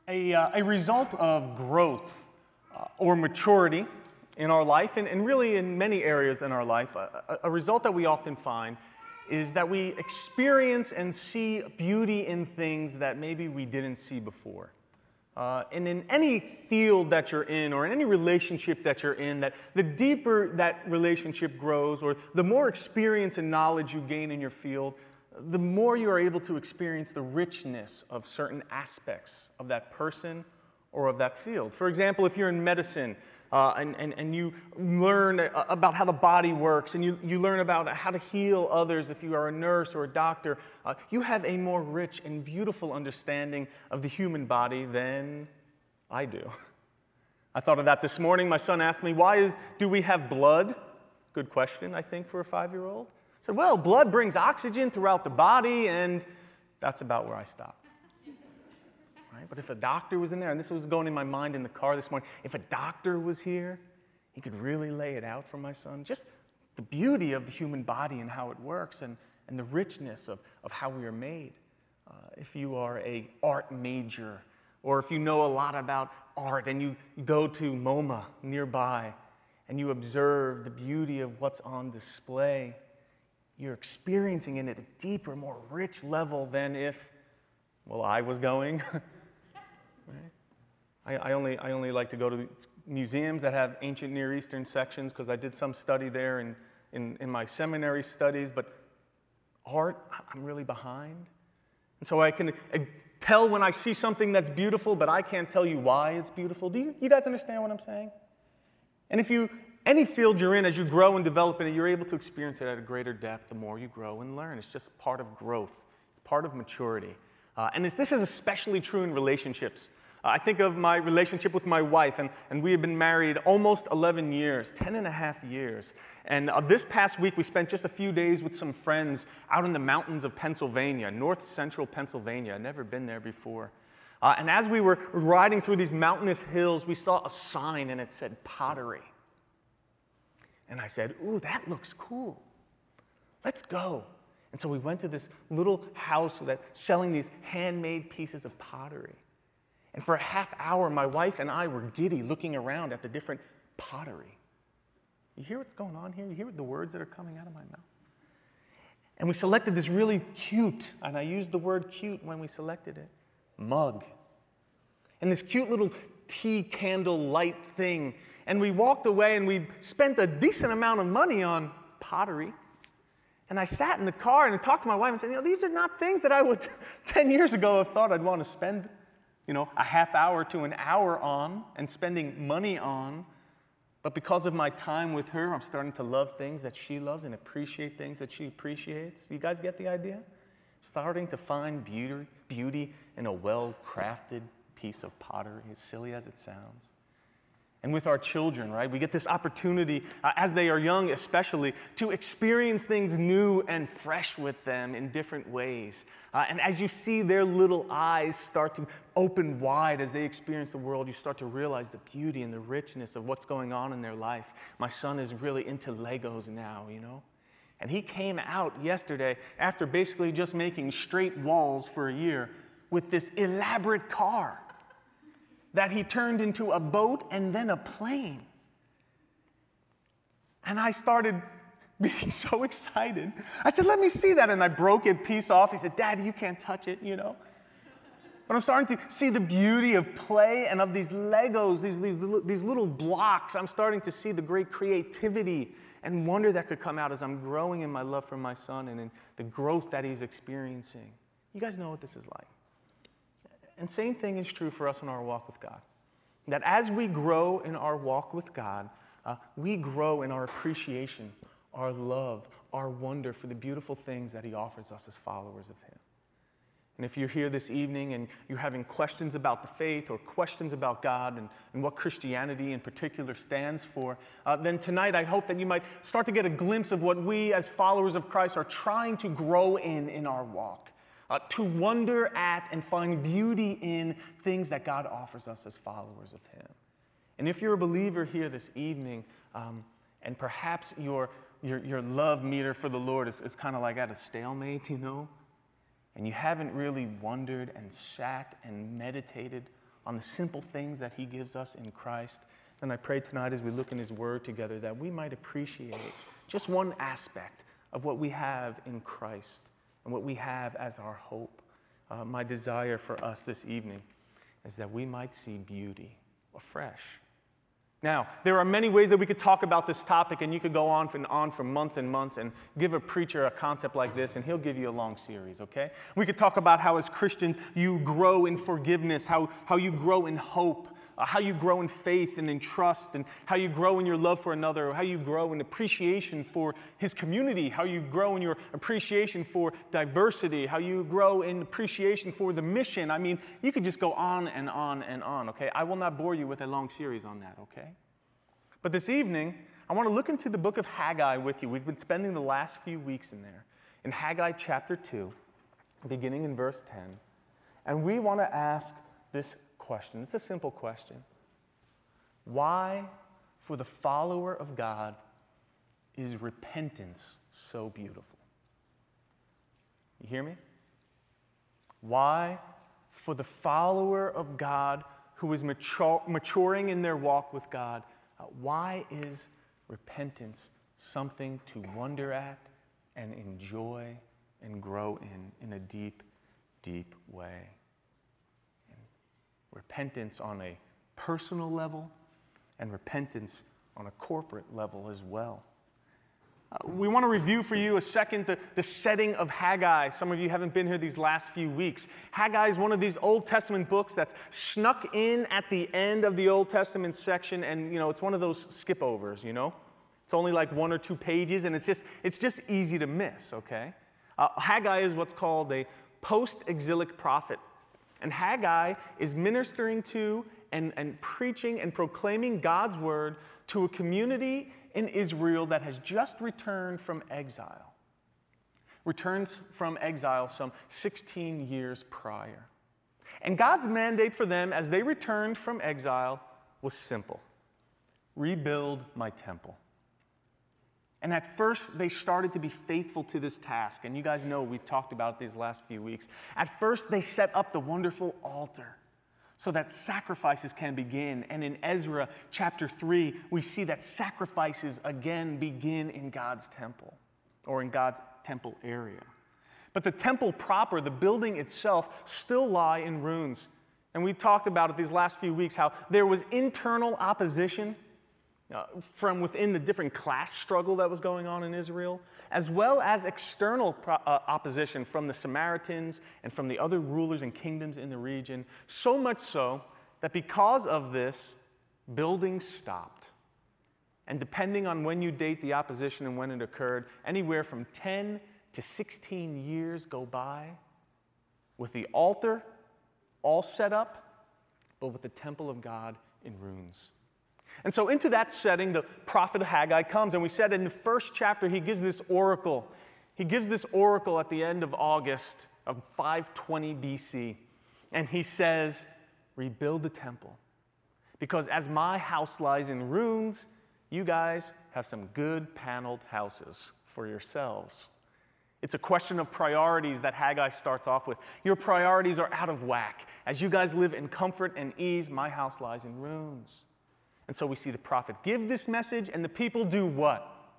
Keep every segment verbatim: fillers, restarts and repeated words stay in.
a, uh, a result of growth uh, or maturity in our life, and, and really in many areas in our life, a, a result that we often find is that we experience and see beauty in things that maybe we didn't see before. Uh, and in any field that you're in, or in any relationship that you're in, that the deeper that relationship grows, or the more experience and knowledge you gain in your field, the more you are able to experience the richness of certain aspects of that person or of that field. For example, if you're in medicine, uh, and, and, and you learn about how the body works, and you, you learn about how to heal others if you are a nurse or a doctor, uh, you have a more rich and beautiful understanding of the human body than I do. I thought of that this morning. My son asked me, why is, do we have blood? Good question, I think, for a five-year-old. I said, well, blood brings oxygen throughout the body, and that's about where I stopped. Right? But if a doctor was in there, and this was going in my mind in the car this morning, if a doctor was here, he could really lay it out for my son. Just the beauty of the human body and how it works, and, and the richness of, of how we are made. Uh, if you are a art major, or if you know a lot about art, and you, you go to MoMA nearby, and you observe the beauty of what's on display, you're experiencing it at a deeper, more rich level than if, well, I was going. Right? I, I, only, I only like to go to museums that have ancient Near Eastern sections because I did some study there in, in, in my seminary studies, but art, I'm really behind. And so I can I tell when I see something that's beautiful, but I can't tell you why it's beautiful. Do you, you guys understand what I'm saying? And if you, any field you're in, as you grow and develop in it, you're able to experience it at a greater depth the more you grow and learn. It's just part of growth. It's part of maturity. Uh, and it's, this is especially true in relationships. Uh, I think of my relationship with my wife, and, and we have been married almost eleven years, ten and a half years. And uh, this past week, we spent just a few days with some friends out in the mountains of Pennsylvania, north central Pennsylvania. I'd never been there before. Uh, and as we were riding through these mountainous hills, we saw a sign, and it said pottery. And I said, ooh, that looks cool. Let's go. And so we went to this little house that's selling these handmade pieces of pottery. And for a half hour, my wife and I were giddy looking around at the different pottery. You hear what's going on here? You hear the words that are coming out of my mouth? And we selected this really cute, and I used the word cute when we selected it, mug. And this cute little tea candle light thing. And we walked away, and we spent a decent amount of money on pottery. And I sat in the car and I talked to my wife and said, you know, these are not things that I would ten years ago have thought I'd want to spend, you know, a half hour to an hour on and spending money on. But because of my time with her, I'm starting to love things that she loves and appreciate things that she appreciates. You guys get the idea? Starting to find beauty, beauty in a well-crafted piece of pottery, as silly as it sounds. And with our children, right, we get this opportunity, uh, as they are young especially, to experience things new and fresh with them in different ways. Uh, and as you see their little eyes start to open wide as they experience the world, you start to realize the beauty and the richness of what's going on in their life. My son is really into Legos now, you know. And he came out yesterday after basically just making straight walls for a year with this elaborate car that he turned into a boat and then a plane. And I started being so excited. I said, let me see that. And I broke a piece off. He said, Daddy, you can't touch it, you know. But I'm starting to see the beauty of play and of these Legos, these, these, these little blocks. I'm starting to see the great creativity and wonder that could come out as I'm growing in my love for my son and in the growth that he's experiencing. You guys know what this is like. And same thing is true for us in our walk with God. That as we grow in our walk with God, uh, we grow in our appreciation, our love, our wonder for the beautiful things that he offers us as followers of him. And if you're here this evening and you're having questions about the faith or questions about God and, and what Christianity in particular stands for, uh, then tonight I hope that you might start to get a glimpse of what we as followers of Christ are trying to grow in in our walk. Uh, to wonder at and find beauty in things that God offers us as followers of him. And if you're a believer here this evening, um, and perhaps your, your, your love meter for the Lord is, is kind of like at a stalemate, you know, and you haven't really wondered and sat and meditated on the simple things that he gives us in Christ. And I pray tonight as we look in his word together that we might appreciate just one aspect of what we have in Christ and what we have as our hope. Uh, my desire for us this evening is that we might see beauty afresh. Now, there are many ways that we could talk about this topic, and you could go on and on for months and months and give a preacher a concept like this, and he'll give you a long series, okay? We could talk about how as Christians you grow in forgiveness, how, how you grow in hope, uh, how you grow in faith and in trust, and how you grow in your love for another, how you grow in appreciation for his community, how you grow in your appreciation for diversity, how you grow in appreciation for the mission. I mean, you could just go on and on and on, okay? I will not bore you with a long series on that, okay? But this evening, I want to look into the book of Haggai with you. We've been spending the last few weeks in there, in Haggai chapter two, beginning in verse ten. And we want to ask this question. It's a simple question. Why, for the follower of God, is repentance so beautiful? You hear me? Why, for the follower of God who is mature, maturing in their walk with God, uh, why is repentance something to wonder at and enjoy and grow in in a deep, deep way? And repentance on a personal level and repentance on a corporate level as well. Uh, we want to review for you a second the, the setting of Haggai. Some of you haven't been here these last few weeks. Haggai is one of these Old Testament books that's snuck in at the end of the Old Testament section, and you know it's one of those skip-overs, you know? It's only like one or two pages, and it's just, it's just easy to miss, okay? Uh, Haggai is what's called a post-exilic prophet. And Haggai is ministering to and, and preaching and proclaiming God's word to a community in Israel that has just returned from exile. Returns from exile some sixteen years prior. And God's mandate for them as they returned from exile was simple. Rebuild my temple. And at first, they started to be faithful to this task. And you guys know we've talked about it these last few weeks. At first, they set up the wonderful altar so that sacrifices can begin. And in Ezra chapter three, we see that sacrifices again begin in God's temple, or in God's temple area. But the temple proper, the building itself, still lie in ruins. And we've talked about it these last few weeks, how there was internal opposition Uh, from within the different class struggle that was going on in Israel, as well as external pro- uh, opposition from the Samaritans and from the other rulers and kingdoms in the region, so much so that because of this, building stopped. And depending on when you date the opposition and when it occurred, anywhere from ten to sixteen years go by with the altar all set up, but with the temple of God in ruins. And so into that setting, the prophet Haggai comes, and we said in the first chapter, he gives this oracle. He gives this oracle at the end of August of five twenty B C, and he says, rebuild the temple, because as my house lies in ruins, you guys have some good paneled houses for yourselves. It's a question of priorities that Haggai starts off with. Your priorities are out of whack. As you guys live in comfort and ease, my house lies in ruins. And so we see the prophet give this message, and the people do what?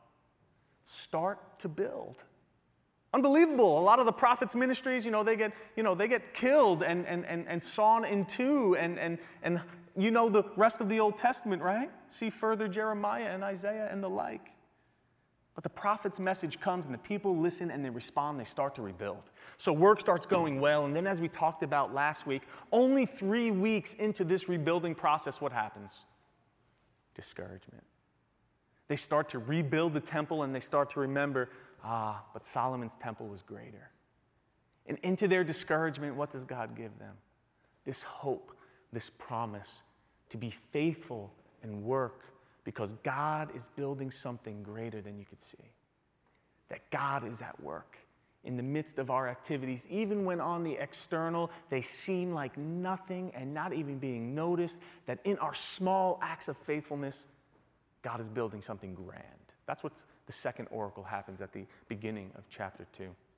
Start to build. Unbelievable. A lot of the prophets' ministries, you know, they get, you know, they get killed and, and, and, and sawn in two, and, and, and you know the rest of the Old Testament, right? See further Jeremiah and Isaiah and the like. But the prophet's message comes, and the people listen, and they respond. They start to rebuild. So work starts going well, and then as we talked about last week, only three weeks into this rebuilding process, what happens? Discouragement. They start to rebuild the temple, and they start to remember, ah, but Solomon's temple was greater. And into their discouragement, what does God give them? This hope, this promise to be faithful and work, because God is building something greater than you could see. That God is at work in the midst of our activities, even when on the external they seem like nothing and not even being noticed, that in our small acts of faithfulness, God is building something grand. That's what the second oracle happens at the beginning of chapter two.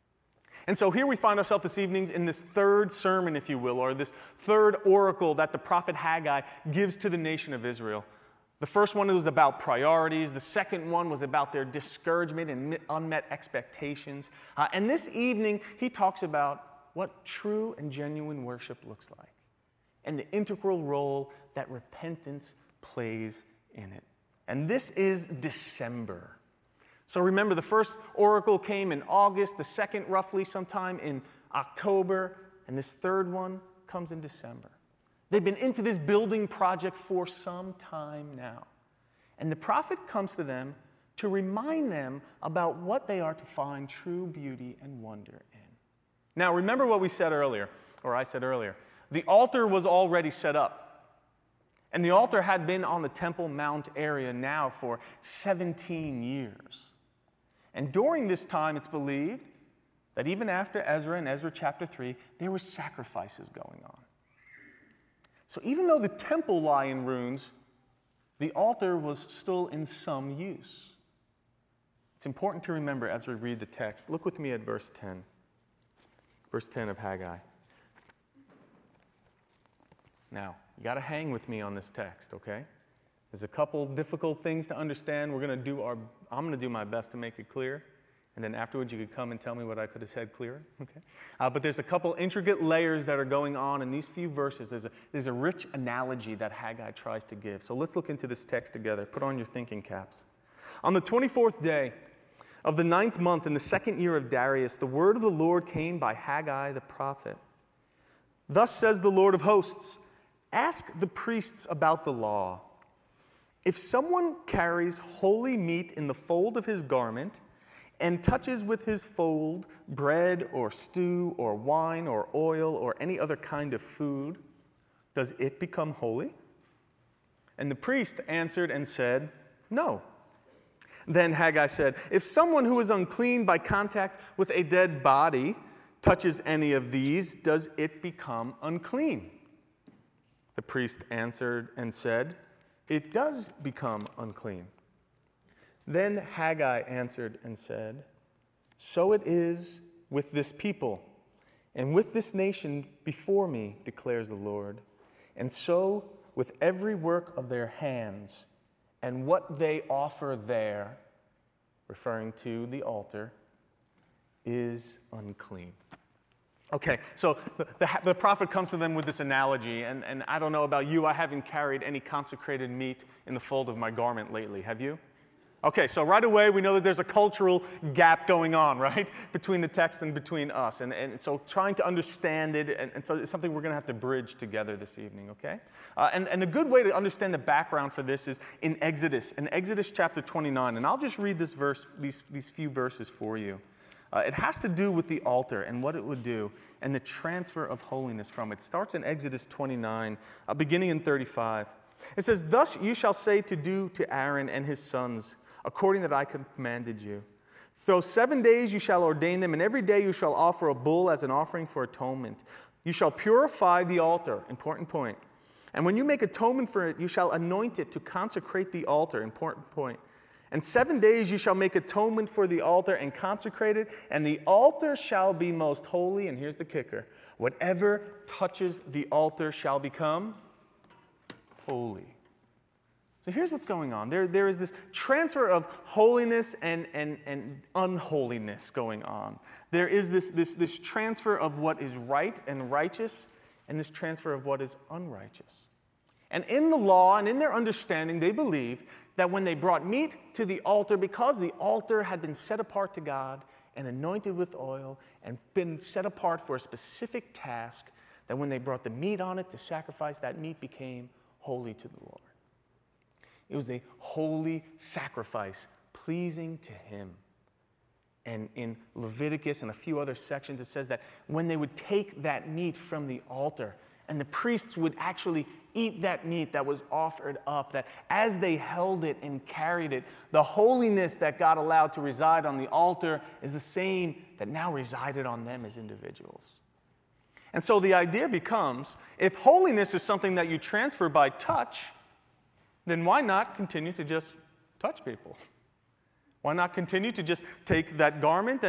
And so here we find ourselves this evening in this third sermon, if you will, or this third oracle that the prophet Haggai gives to the nation of Israel. The first one was about priorities. The second one was about their discouragement and unmet expectations. Uh, and this evening, he talks about what true and genuine worship looks like and the integral role that repentance plays in it. And this is December. So remember, the first oracle came in August, the second roughly sometime in October, and this third one comes in December. They've been into this building project for some time now. And the prophet comes to them to remind them about what they are to find true beauty and wonder in. Now, remember what we said earlier, or I said earlier. The altar was already set up. And the altar had been on the Temple Mount area now for seventeen years. And during this time, it's believed that even after Ezra and Ezra chapter three, there were sacrifices going on. So even though the temple lay in ruins, the altar was still in some use. It's important to remember as we read the text. Look with me at verse ten. Verse ten of Haggai. Now, you got to hang with me on this text, okay? There's a couple difficult things to understand. We're going to do our, I'm going to do my best to make it clear. And then afterwards, you could come and tell me what I could have said clearer, okay? Uh, but there's a couple intricate layers that are going on in these few verses. There's a, there's a rich analogy that Haggai tries to give. So let's look into this text together. Put on your thinking caps. On the twenty-fourth day of the ninth month in the second year of Darius, the word of the Lord came by Haggai the prophet. Thus says the Lord of hosts, ask the priests about the law. If someone carries holy meat in the fold of his garment and touches with his fold bread or stew or wine or oil or any other kind of food, does it become holy? And the priest answered and said, no. Then Haggai said, if someone who is unclean by contact with a dead body touches any of these, does it become unclean? The priest answered and said, it does become unclean. Then Haggai answered and said, so it is with this people and with this nation before me, declares the Lord, and so with every work of their hands and what they offer there, referring to the altar, is unclean. Okay, so the, the, the prophet comes to them with this analogy, and, and I don't know about you, I haven't carried any consecrated meat in the fold of my garment lately. Have you? Okay, so right away we know that there's a cultural gap going on, right, between the text and between us. And, and so trying to understand it, and, and so it's something we're going to have to bridge together this evening, okay? Uh, and, and a good way to understand the background for this is in Exodus, in Exodus chapter twenty-nine. And I'll just read this verse, these, these few verses for you. Uh, it has to do with the altar and what it would do and the transfer of holiness from it. It starts in Exodus twenty-nine, uh, beginning in thirty-five. It says, thus you shall say to do to Aaron and his sons, according that I commanded you. Through seven days you shall ordain them, and every day you shall offer a bull as an offering for atonement. You shall purify the altar, important point. And when you make atonement for it, you shall anoint it to consecrate the altar, important point. And seven days you shall make atonement for the altar and consecrate it, and the altar shall be most holy. And here's the kicker. Whatever touches the altar shall become holy. So here's what's going on. There, there is this transfer of holiness and, and, and unholiness going on. There is this, this, this transfer of what is right and righteous, and this transfer of what is unrighteous. And in the law and in their understanding, they believed that when they brought meat to the altar, because the altar had been set apart to God and anointed with oil and been set apart for a specific task, that when they brought the meat on it to sacrifice, that meat became holy to the Lord. It was a holy sacrifice, pleasing to Him. And in Leviticus and a few other sections, it says that when they would take that meat from the altar, and the priests would actually eat that meat that was offered up, that as they held it and carried it, the holiness that God allowed to reside on the altar is the same that now resided on them as individuals. And so the idea becomes, if holiness is something that you transfer by touch, then why not continue to just touch people? Why not continue to just take that garment and to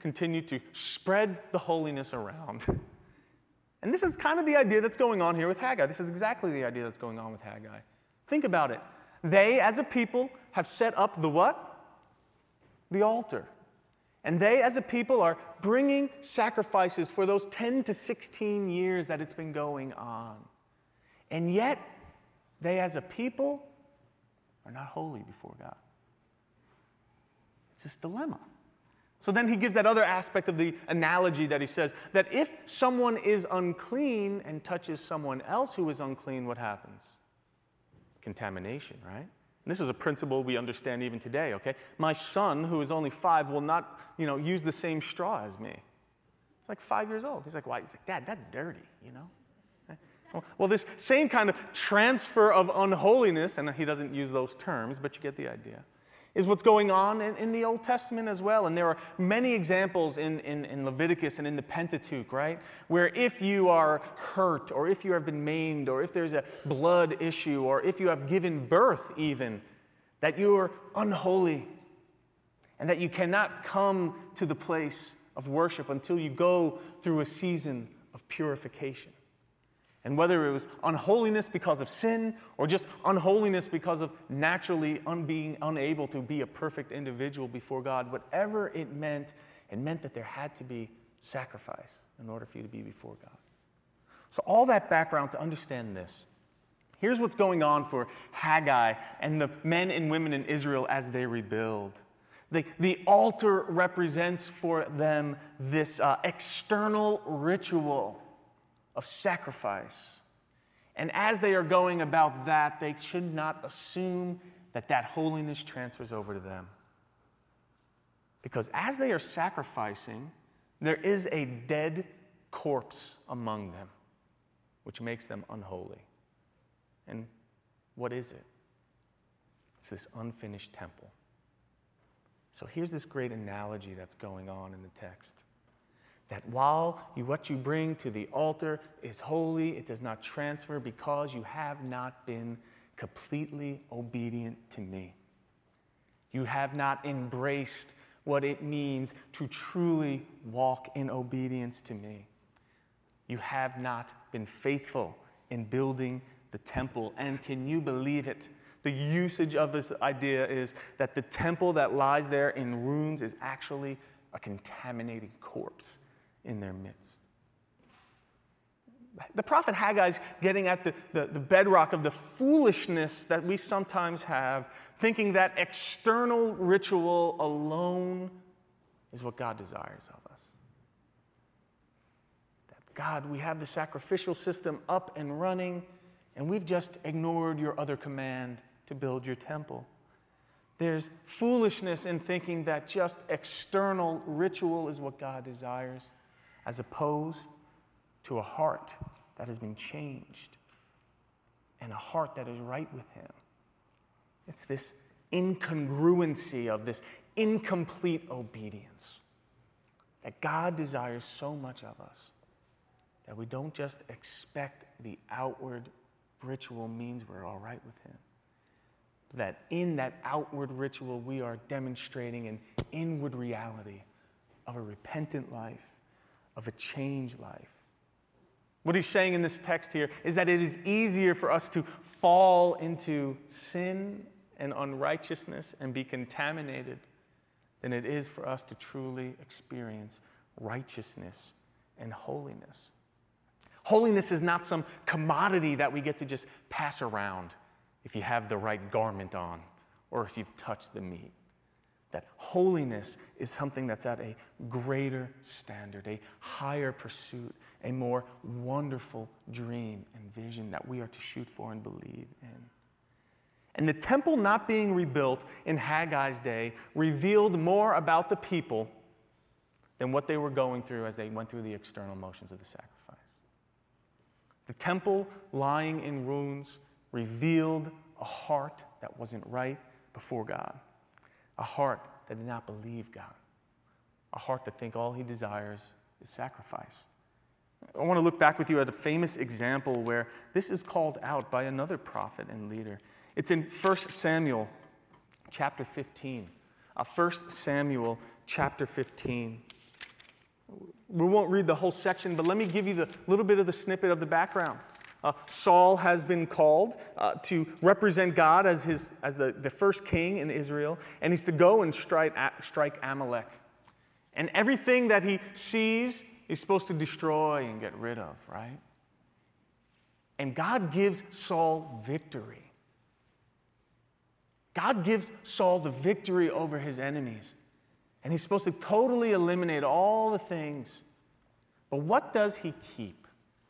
continue to spread the holiness around. And this is kind of the idea that's going on here with Haggai. This is exactly the idea that's going on with Haggai. Think about it. They, as a people, have set up the what? The altar. And they, as a people, are bringing sacrifices for those ten to sixteen years that it's been going on. And yet, they, as a people, are not holy before God. It's this dilemma. So then he gives that other aspect of the analogy that he says, that if someone is unclean and touches someone else who is unclean, what happens? Contamination, right? And this is a principle we understand even today, okay? My son, who is only five, will not, you know, use the same straw as me. He's like five years old. He's like, why? He's like, Dad, that's dirty, you know? Okay? Well, well, this same kind of transfer of unholiness, and he doesn't use those terms, but you get the idea, is what's going on in, in the Old Testament as well. And there are many examples in, in, in Leviticus and in the Pentateuch, right? Where if you are hurt, or if you have been maimed, or if there's a blood issue, or if you have given birth even, that you are unholy, and that you cannot come to the place of worship until you go through a season of purification. And whether it was unholiness because of sin or just unholiness because of naturally un- being unable to be a perfect individual before God, whatever it meant, it meant that there had to be sacrifice in order for you to be before God. So all that background to understand this. Here's what's going on for Haggai and the men and women in Israel as they rebuild. The, the altar represents for them this uh, external ritual of sacrifice. And as they are going about that, they should not assume that that holiness transfers over to them. Because as they are sacrificing, there is a dead corpse among them, which makes them unholy. And what is it? It's this unfinished temple. So here's this great analogy that's going on in the text. That while you, what you bring to the altar is holy, it does not transfer because you have not been completely obedient to me. You have not embraced what it means to truly walk in obedience to me. You have not been faithful in building the temple. And can you believe it? The usage of this idea is that the temple that lies there in ruins is actually a contaminated corpse in their midst. The prophet Haggai is getting at the, the, the bedrock of the foolishness that we sometimes have, thinking that external ritual alone is what God desires of us. That God, we have the sacrificial system up and running, and we've just ignored your other command to build your temple. There's foolishness in thinking that just external ritual is what God desires, as opposed to a heart that has been changed and a heart that is right with Him. It's this incongruency of this incomplete obedience that God desires so much of us, that we don't just expect the outward ritual means we're all right with Him. That in that outward ritual we are demonstrating an inward reality of a repentant life, of a changed life. What he's saying in this text here is that it is easier for us to fall into sin and unrighteousness and be contaminated than it is for us to truly experience righteousness and holiness. Holiness is not some commodity that we get to just pass around if you have the right garment on or if you've touched the meat. That holiness is something that's at a greater standard, a higher pursuit, a more wonderful dream and vision that we are to shoot for and believe in. And the temple not being rebuilt in Haggai's day revealed more about the people than what they were going through as they went through the external motions of the sacrifice. The temple lying in ruins revealed a heart that wasn't right before God. A heart that did not believe God. A heart that think all He desires is sacrifice. I want to look back with you at a famous example where this is called out by another prophet and leader. It's in First Samuel chapter fifteen. Uh, First Samuel chapter fifteen. We won't read the whole section, but let me give you the little bit of the snippet of the background. Uh, Saul has been called uh, to represent God as, his, as the, the first king in Israel, and he's to go and strike, strike Amalek. And everything that he sees, he's supposed to destroy and get rid of, right? And God gives Saul victory. God gives Saul the victory over his enemies. And he's supposed to totally eliminate all the things. But what does he keep?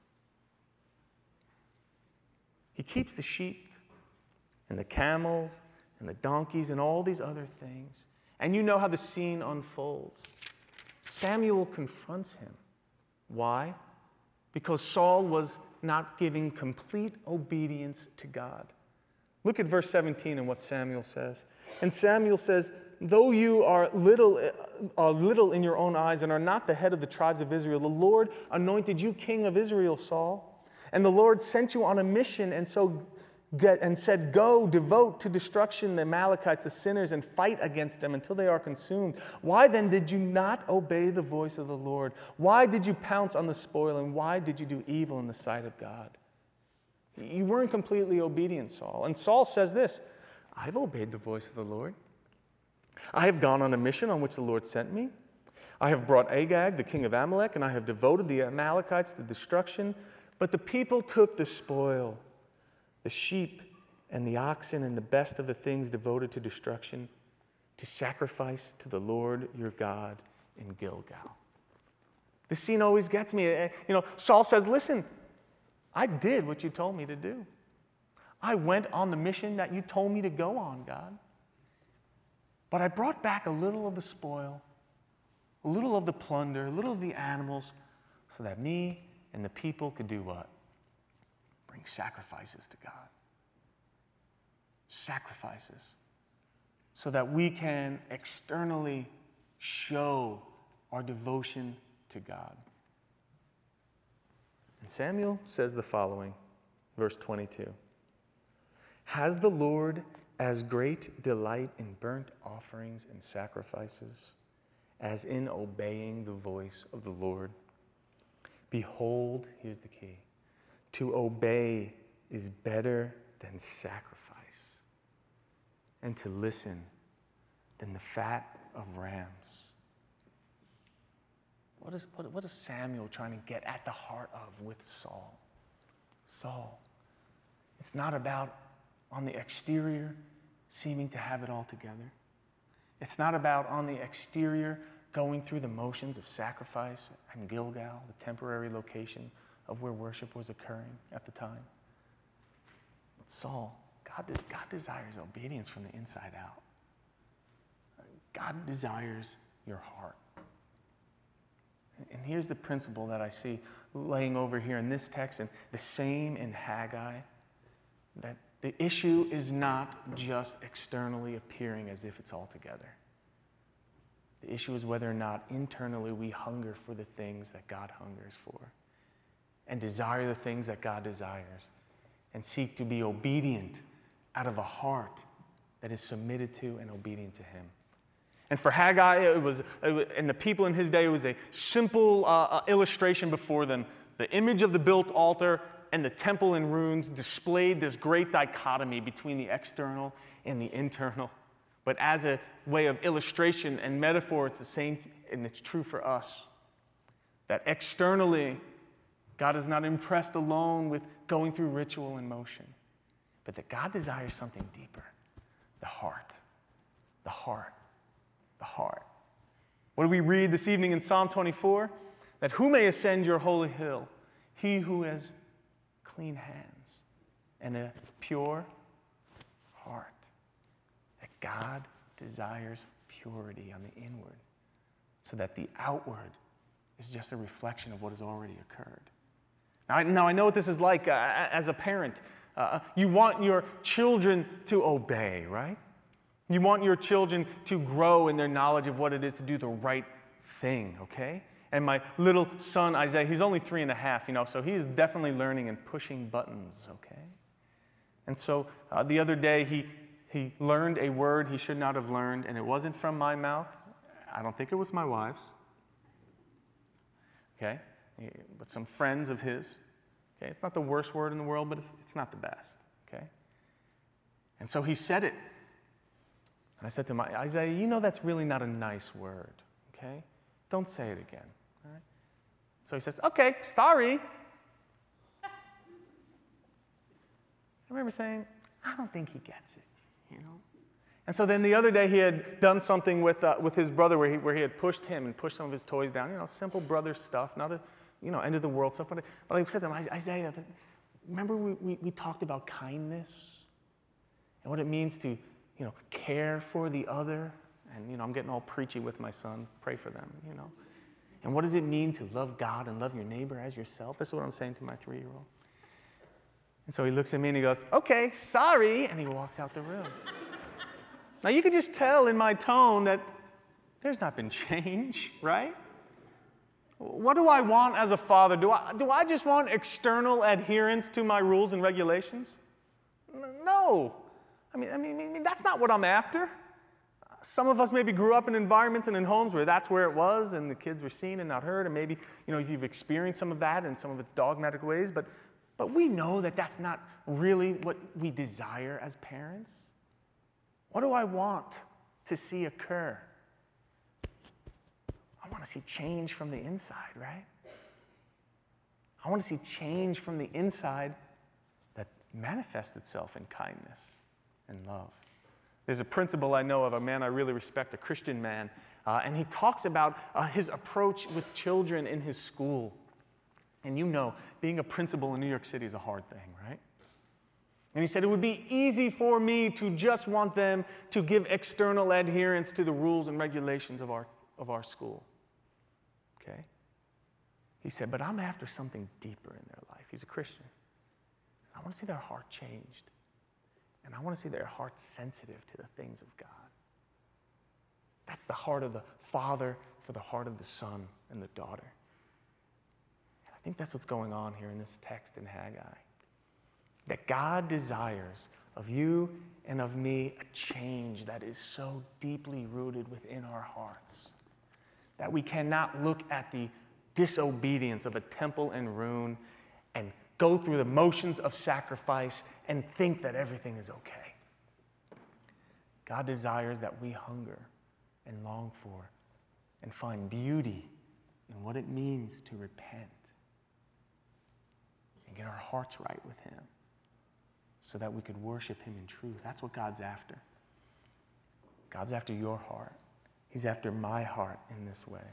He keeps the sheep and the camels and the donkeys and all these other things. And you know how the scene unfolds. Samuel confronts him. Why? Because Saul was not giving complete obedience to God. Look at verse seventeen and what Samuel says. And Samuel says, though you are little, are little in your own eyes and are not the head of the tribes of Israel, the Lord anointed you king of Israel, Saul. And the Lord sent you on a mission and so get, and said, go, devote to destruction the Amalekites, the sinners, and fight against them until they are consumed. Why then did you not obey the voice of the Lord? Why did you pounce on the spoil? And why did you do evil in the sight of God? You weren't completely obedient, Saul. And Saul says this, I've obeyed the voice of the Lord. I have gone on a mission on which the Lord sent me. I have brought Agag, the king of Amalek, and I have devoted the Amalekites to destruction. But the people took the spoil, the sheep and the oxen and the best of the things devoted to destruction, to sacrifice to the Lord your God in Gilgal. This scene always gets me. You know, Saul says, listen, I did what you told me to do. I went on the mission that you told me to go on, God. But I brought back a little of the spoil, a little of the plunder, a little of the animals, so that me and the people could do what? Bring sacrifices to God. Sacrifices. So that we can externally show our devotion to God. And Samuel says the following, verse twenty-two. Has the Lord as great delight in burnt offerings and sacrifices as in obeying the voice of the Lord? Behold, here's the key, to obey is better than sacrifice, and to listen than the fat of rams. What is, what, what is Samuel trying to get at the heart of with Saul? Saul, it's not about on the exterior seeming to have it all together. It's not about on the exterior going through the motions of sacrifice and Gilgal, the temporary location of where worship was occurring at the time. But Saul, God, God desires obedience from the inside out. God desires your heart. And here's the principle that I see laying over here in this text, and the same in Haggai, that the issue is not just externally appearing as if it's all together. The issue is whether or not internally we hunger for the things that God hungers for and desire the things that God desires and seek to be obedient out of a heart that is submitted to and obedient to Him. And for Haggai, it was, it was and the people in his day, it was a simple uh, illustration before them. The image of the built altar and the temple in ruins displayed this great dichotomy between the external and the internal. But as a way of illustration and metaphor, it's the same, and it's true for us. That externally, God is not impressed alone with going through ritual and motion, but that God desires something deeper, the heart, the heart, the heart. What do we read this evening in Psalm twenty-four? That who may ascend your holy hill? He who has clean hands and a pure heart. That God desires purity on the inward, so that the outward is just a reflection of what has already occurred. Now, I, now, I know what this is like uh, as a parent. Uh, you want your children to obey, right? You want your children to grow in their knowledge of what it is to do the right thing, okay? And my little son, Isaiah, he's only three and a half, you know, so he is definitely learning and pushing buttons, okay? And so uh, the other day, he, he learned a word he should not have learned, and it wasn't from my mouth. I don't think it was my wife's. okay, with some friends of his. Okay, it's not the worst word in the world, but it's, it's not the best, okay? And so he said it. And I said to him, Isaiah, you know that's really not a nice word, okay? Don't say it again, all right? So he says, okay, sorry. I remember saying, I don't think he gets it, you know? And so then the other day he had done something with, uh, with his brother where he, where he had pushed him and pushed some of his toys down, you know, simple brother stuff, not a, you know, end of the world stuff. But I, but I said to him, Isaiah, remember we, we, we talked about kindness and what it means to, you know, care for the other? And, you know, I'm getting all preachy with my son. Pray for them, you know. And what does it mean to love God and love your neighbor as yourself? This is what I'm saying to my three-year-old. And so he looks at me and he goes, okay, sorry, and he walks out the room. Now, you could just tell in my tone that there's not been change, right? What do I want as a father? Do I, do I just want external adherence to my rules and regulations? No. I mean, I mean, I mean, that's not what I'm after. Some of us maybe grew up in environments and in homes where that's where it was, and the kids were seen and not heard, and maybe, you know, you've experienced some of that in some of its dogmatic ways, but, but we know that that's not really what we desire as parents. What do I want to see occur? I want to see change from the inside, right? I want to see change from the inside that manifests itself in kindness and love. There's a principle I know of, a man I really respect, a Christian man, uh, and he talks about uh, his approach with children in his school. And you know, being a principal in New York City is a hard thing, right? And he said, it would be easy for me to just want them to give external adherence to the rules and regulations of our, of our school. Okay? He said, but I'm after something deeper in their life. He's a Christian. I want to see their heart changed. And I want to see their heart sensitive to the things of God. That's the heart of the Father for the heart of the Son and the daughter. And I think that's what's going on here in this text in Haggai. That God desires of you and of me a change that is so deeply rooted within our hearts that we cannot look at the disobedience of a temple in ruin and go through the motions of sacrifice and think that everything is okay. God desires that we hunger and long for and find beauty in what it means to repent and get our hearts right with Him, so that we could worship Him in truth. That's what God's after. God's after your heart. He's after my heart in this way.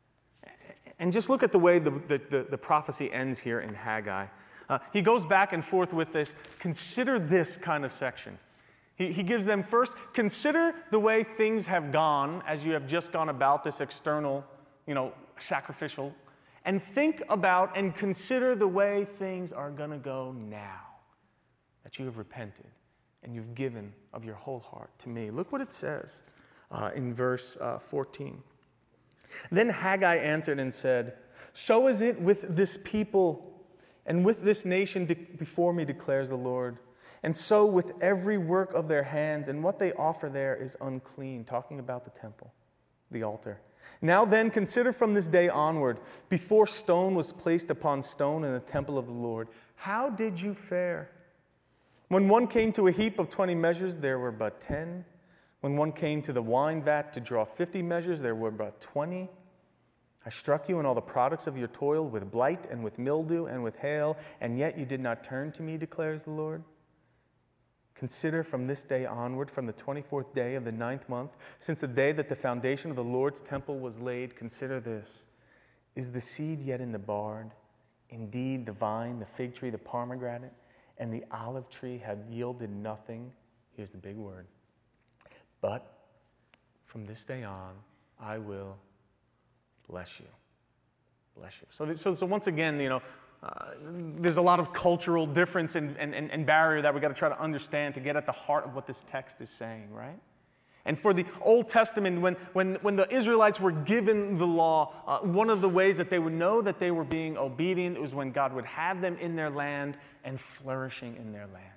And just look at the way the, the, the, the prophecy ends here in Haggai. Uh, he goes back and forth with this, consider this kind of section. He, he gives them first, consider the way things have gone as you have just gone about this external, you know, sacrificial, and think about and consider the way things are going to go now, that you have repented and you've given of your whole heart to me. Look what it says uh, in verse uh, fourteen. Then Haggai answered and said, so is it with this people and with this nation de- before me, declares the Lord. And so with every work of their hands, and what they offer there is unclean, talking about the temple, the altar. Now then, consider from this day onward, before stone was placed upon stone in the temple of the Lord, how did you fare? When one came to a heap of twenty measures, there were but ten. When one came to the wine vat to draw fifty measures, there were but twenty. I struck you and all the products of your toil with blight and with mildew and with hail, and yet you did not turn to me, declares the Lord. Consider from this day onward, from the twenty-fourth day of the ninth month, since the day that the foundation of the Lord's temple was laid, consider this. Is the seed yet in the barn? Indeed, the vine, the fig tree, the pomegranate, and the olive tree have yielded nothing. Here's the big word. But from this day on, I will bless you. Bless you. So, so, so once again, you know, uh, there's a lot of cultural difference and, and, and barrier that we've got to try to understand to get at the heart of what this text is saying, right? And for the Old Testament, when, when, when the Israelites were given the law, uh, one of the ways that they would know that they were being obedient was when God would have them in their land and flourishing in their land.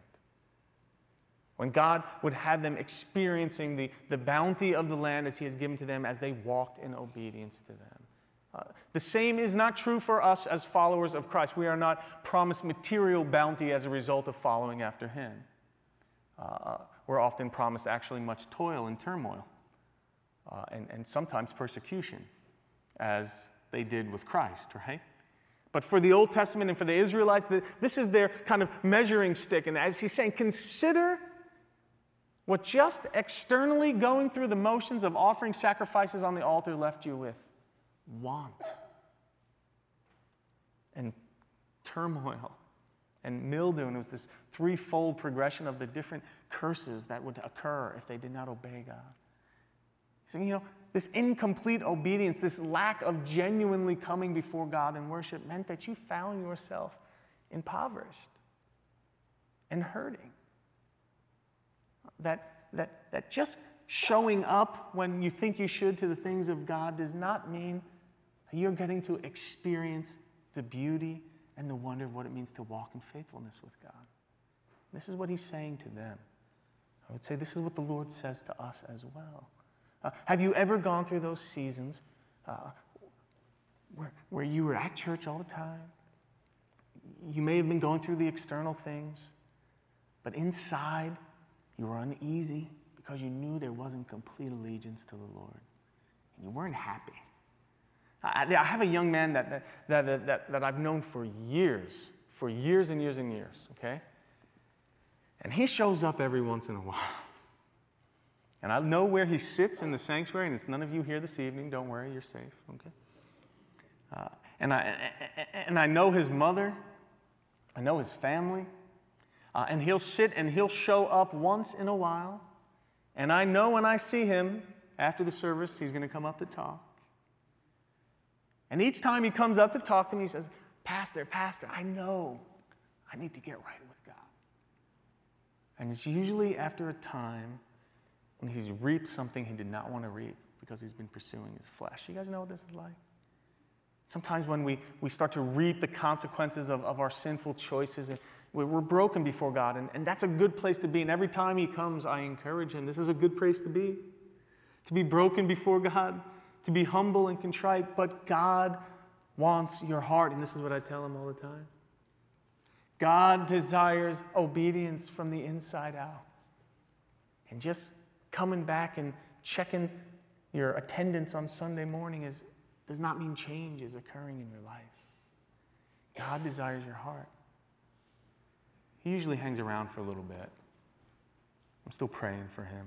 When God would have them experiencing the, the bounty of the land as He has given to them as they walked in obedience to them. Uh, the same is not true for us as followers of Christ. We are not promised material bounty as a result of following after him. Uh, we're often promised actually much toil and turmoil, uh, and, and sometimes persecution, as they did with Christ, right? But for the Old Testament and for the Israelites, this is their kind of measuring stick. And as he's saying, consider what just externally going through the motions of offering sacrifices on the altar left you with. Want and turmoil and mildew. And it was this threefold progression of the different curses that would occur if they did not obey God. So, you know, this incomplete obedience, this lack of genuinely coming before God in worship meant that you found yourself impoverished and hurting. That, that, that just showing up when you think you should to the things of God does not mean that you're getting to experience the beauty and the wonder of what it means to walk in faithfulness with God. This is what he's saying to them. I would say this is what the Lord says to us as well. Uh, have you ever gone through those seasons uh, where, where you were at church all the time? You may have been going through the external things, but inside you were uneasy because you knew there wasn't complete allegiance to the Lord. And you weren't happy. I, I have a young man that, that, that, that, that I've known for years, for years and years and years, okay? And he shows up every once in a while. And I know where he sits in the sanctuary, and it's none of you here this evening. Don't worry, you're safe, okay? Uh, and, I, and I know his mother. I know his family. Uh, and he'll sit and he'll show up once in a while. And I know when I see him after the service, he's going to come up to talk. And each time he comes up to talk to me, he says, Pastor, Pastor, I know I need to get right with God. And it's usually after a time when he's reaped something he did not want to reap because he's been pursuing his flesh. You guys know what this is like? Sometimes when we, we start to reap the consequences of, of our sinful choices, and we're broken before God, and, and that's a good place to be. And every time he comes, I encourage him. This is a good place to be. To be broken before God, to be humble and contrite, but God wants your heart, and this is what I tell him all the time. God desires obedience from the inside out. And just coming back and checking your attendance on Sunday morning is, does not mean change is occurring in your life. God desires your heart. He usually hangs around for a little bit. I'm still praying for him.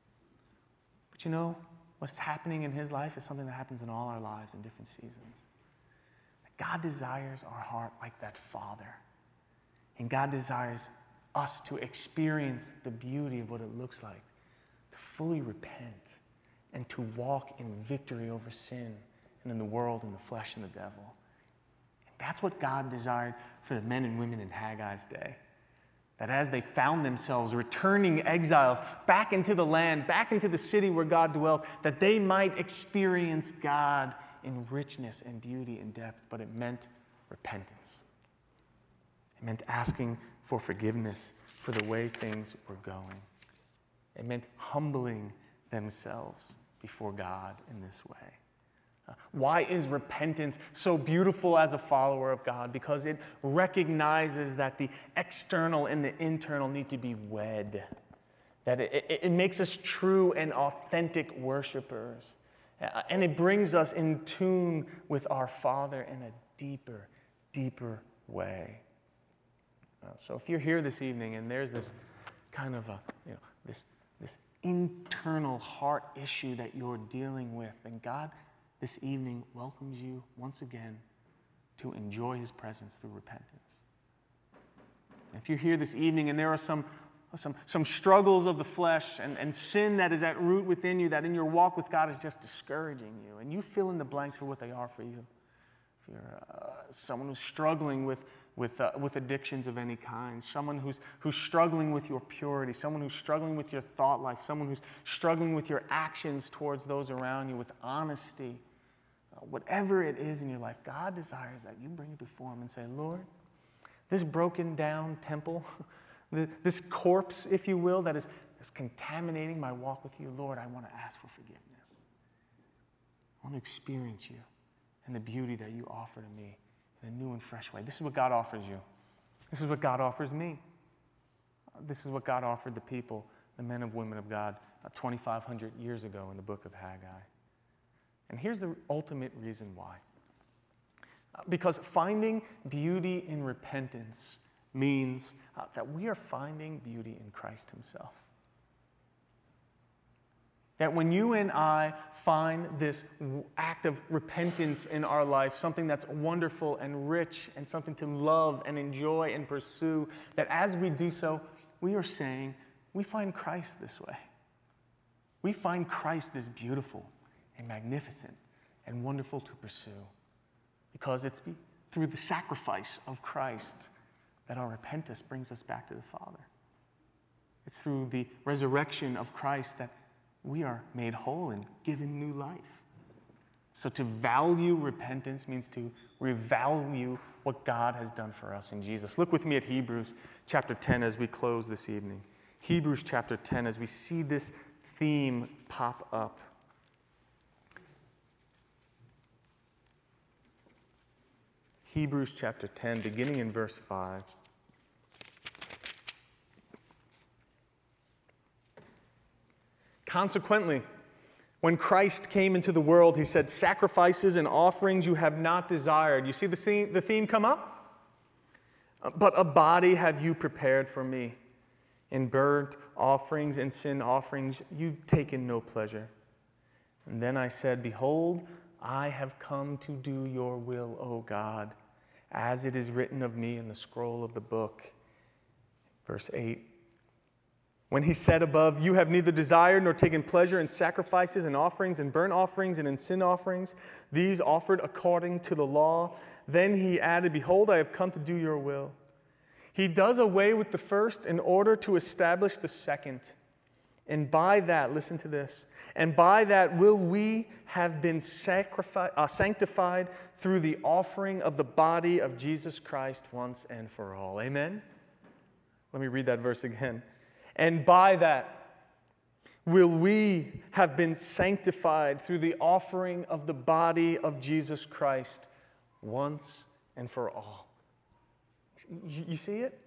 But you know, what's happening in his life is something that happens in all our lives in different seasons. God desires our heart like that Father. And God desires us to experience the beauty of what it looks like to fully repent and to walk in victory over sin and in the world and the flesh and the devil. And that's what God desired for the men and women in Haggai's day. That as they found themselves returning exiles back into the land, back into the city where God dwelt, that they might experience God in richness and beauty and depth, but it meant repentance. It meant asking for forgiveness for the way things were going. It meant humbling themselves before God in this way. Uh, why is repentance so beautiful as a follower of God? Because it recognizes that the external and the internal need to be wed. That it, it, it makes us true and authentic worshipers. Uh, and it brings us in tune with our Father in a deeper, deeper way. Uh, so if you're here this evening and there's this kind of a, you know, this, this internal heart issue that you're dealing with, and God this evening welcomes you once again to enjoy his presence through repentance. If you're here this evening and there are some, some, some struggles of the flesh and, and sin that is at root within you, that in your walk with God is just discouraging you, and you fill in the blanks for what they are for you. If you're uh, someone who's struggling with With, uh, with addictions of any kind, someone who's, who's struggling with your purity, someone who's struggling with your thought life, someone who's struggling with your actions towards those around you, with honesty, uh, whatever it is in your life, God desires that you bring it before him and say, Lord, this broken down temple, this corpse, if you will, that is, is contaminating my walk with you, Lord, I want to ask for forgiveness. I want to experience you and the beauty that you offer to me in a new and fresh way. This is what God offers you. This is what God offers me. This is what God offered the people, the men and women of God, uh, twenty-five hundred years ago in the book of Haggai. And here's the ultimate reason why. Uh, because finding beauty in repentance means uh, that we are finding beauty in Christ himself. That when you and I find this act of repentance in our life, something that's wonderful and rich and something to love and enjoy and pursue, that as we do so, we are saying we find Christ this way. We find Christ this beautiful and magnificent and wonderful to pursue, because it's through the sacrifice of Christ that our repentance brings us back to the Father. It's through the resurrection of Christ that we are made whole and given new life. So to value repentance means to revalue what God has done for us in Jesus. Look with me at Hebrews chapter ten as we close this evening. Hebrews chapter ten, as we see this theme pop up. Hebrews chapter ten, beginning in verse five. Consequently, when Christ came into the world, he said, "Sacrifices and offerings you have not desired." You see the theme, the theme come up? "But a body have you prepared for me. In burnt offerings and sin offerings you've taken no pleasure. And then I said, Behold, I have come to do your will, O God, as it is written of me in the scroll of the book." Verse eight. When he said above, "You have neither desired nor taken pleasure in sacrifices and offerings and burnt offerings and in sin offerings, these offered according to the law," then he added, "Behold, I have come to do your will." He does away with the first in order to establish the second. And by that, listen to this, and by that will we have been sacrific- uh, sanctified through the offering of the body of Jesus Christ once and for all. Amen? Let me read that verse again. And by that will we have been sanctified through the offering of the body of Jesus Christ once and for all. You see it?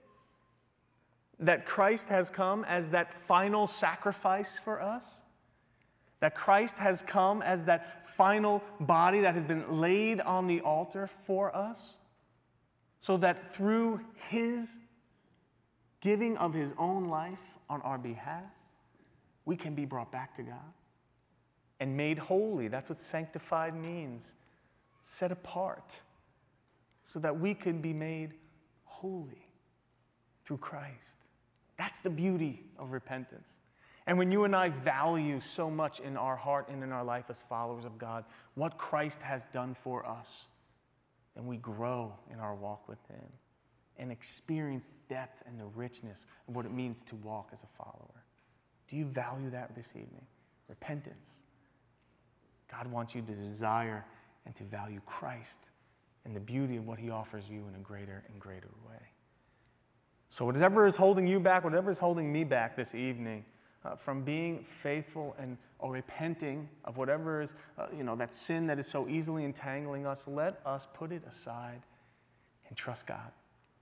That Christ has come as that final sacrifice for us. That Christ has come as that final body that has been laid on the altar for us. So that through his giving of his own life on our behalf, we can be brought back to God and made holy. That's what sanctified means. Set apart. So that we can be made holy through Christ. That's the beauty of repentance. And when you and I value so much in our heart and in our life as followers of God what Christ has done for us, then we grow in our walk with him and experience the depth and the richness of what it means to walk as a follower. Do you value that this evening? Repentance. God wants you to desire and to value Christ and the beauty of what he offers you in a greater and greater way. So whatever is holding you back, whatever is holding me back this evening uh, from being faithful and or repenting of whatever is, uh, you know, that sin that is so easily entangling us, let us put it aside and trust God.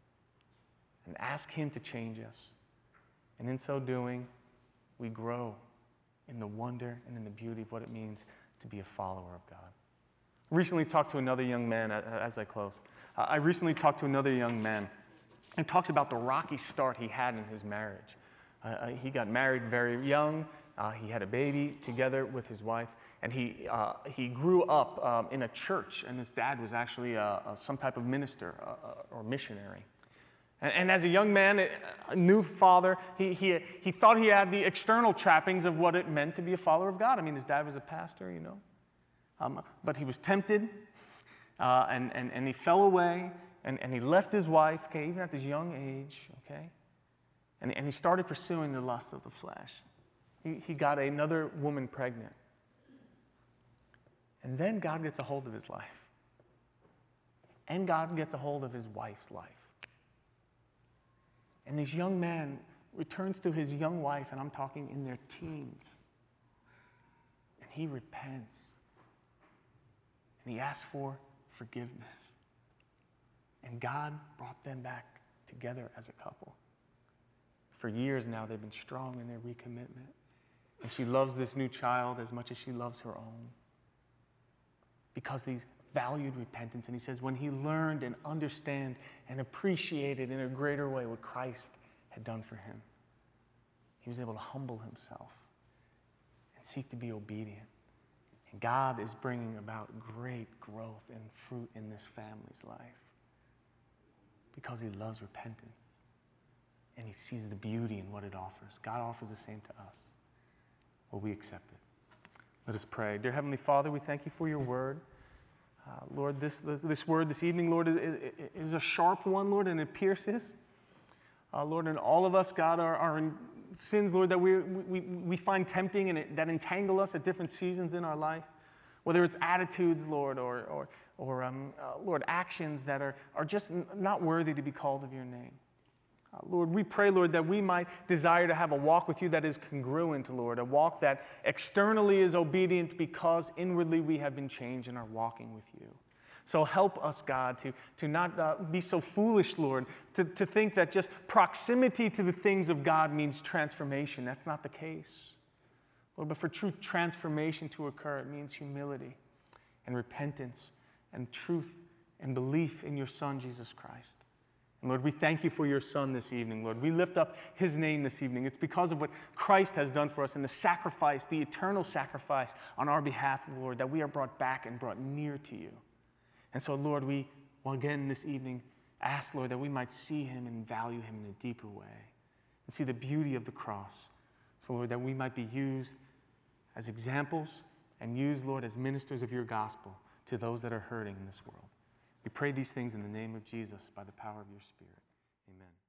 And ask him to change us. And in so doing, we grow in the wonder and in the beauty of what it means to be a follower of God. Recently talked to another young man, as I close. Uh, I recently talked to another young man and talks about the rocky start he had in his marriage. Uh, he got married very young. Uh, he had a baby together with his wife. And he, uh, he grew up um, in a church, and his dad was actually uh, uh, some type of minister uh, or missionary. And, and as a young man, a new father, he, he, he thought he had the external trappings of what it meant to be a follower of God. I mean, his dad was a pastor, you know. Um, but he was tempted, uh, and, and, and he fell away, and, and he left his wife, okay, even at this young age, okay. And, and he started pursuing the lust of the flesh. He, he got another woman pregnant. And then God gets a hold of his life. And God gets a hold of his wife's life. And this young man returns to his young wife, and I'm talking in their teens. And he repents. and he asked for forgiveness. And God brought them back together as a couple. For years now, they've been strong in their recommitment. And she loves this new child as much as she loves her own, because these valued repentance. And he says when he learned and understand and appreciated in a greater way what Christ had done for him, he was able to humble himself and seek to be obedient. And God is bringing about great growth and fruit in this family's life because he loves repentance and he sees the beauty in what it offers. God offers the same to us. Will we accept it? Let us pray. Dear Heavenly Father, we thank you for your word. Uh, Lord, this, this, this word this evening, Lord, is, is a sharp one, Lord, and it pierces. Uh, Lord, and all of us, God, are, are in sins, Lord, that we, we, we find tempting and it, that entangle us at different seasons in our life. Whether it's attitudes, Lord, or, or, or um, uh, Lord, actions that are, are just not worthy to be called of your name. Uh, Lord, we pray, Lord, that we might desire to have a walk with you that is congruent, Lord, a walk that externally is obedient because inwardly we have been changed and are walking with you. So help us, God, to, to not uh, be so foolish, Lord, to, to think that just proximity to the things of God means transformation. That's not the case. Lord, but for true transformation to occur, it means humility and repentance and truth and belief in your Son, Jesus Christ. And Lord, we thank you for your Son this evening, Lord. We lift up his name this evening. It's because of what Christ has done for us and the sacrifice, the eternal sacrifice on our behalf, Lord, that we are brought back and brought near to you. And so, Lord, we, well, again this evening, ask, Lord, that we might see him and value him in a deeper way and see the beauty of the cross. So, Lord, that we might be used as examples and used, Lord, as ministers of your gospel to those that are hurting in this world. We pray these things in the name of Jesus by the power of your Spirit. Amen.